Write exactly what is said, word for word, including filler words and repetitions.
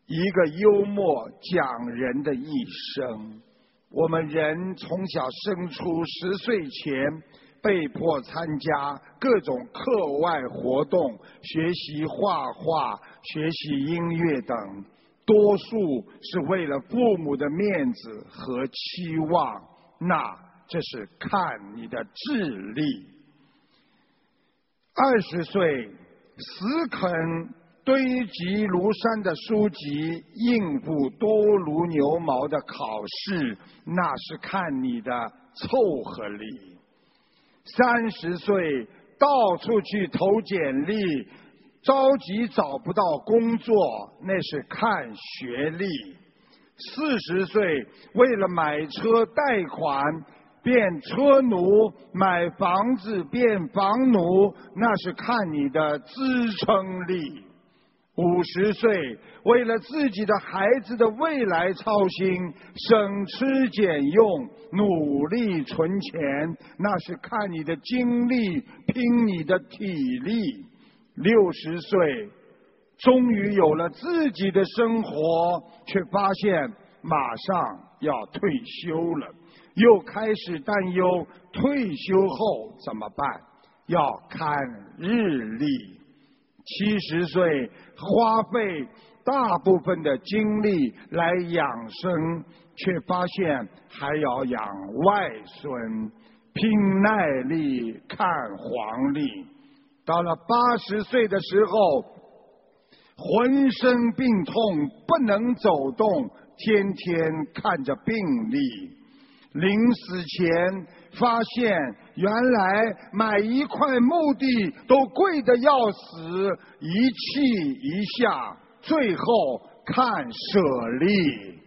一个幽默讲人的一生。我们人从小生出十岁前，被迫参加各种课外活动，学习画画、学习音乐等，多数是为了父母的面子和期望，那这是看你的智力。二十岁死啃堆积如山的书籍，应付多如牛毛的考试，那是看你的凑合力。三十岁到处去投简历，着急找不到工作，那是看学历。四十岁为了买车贷款变车奴，买房子变房奴，那是看你的支撑力。五十岁为了自己的孩子的未来操心，省吃俭用，努力存钱，那是看你的精力，拼你的体力。六十岁终于有了自己的生活，却发现马上要退休了，又开始担忧退休后怎么办，要看日历。七十岁花费大部分的精力来养生，却发现还要养外孙，拼耐力看黄历。到了八十岁的时候，浑身病痛不能走动，天天看着病历。临死前发现原来买一块墓地都贵得要死，一气一下，最后看舍利。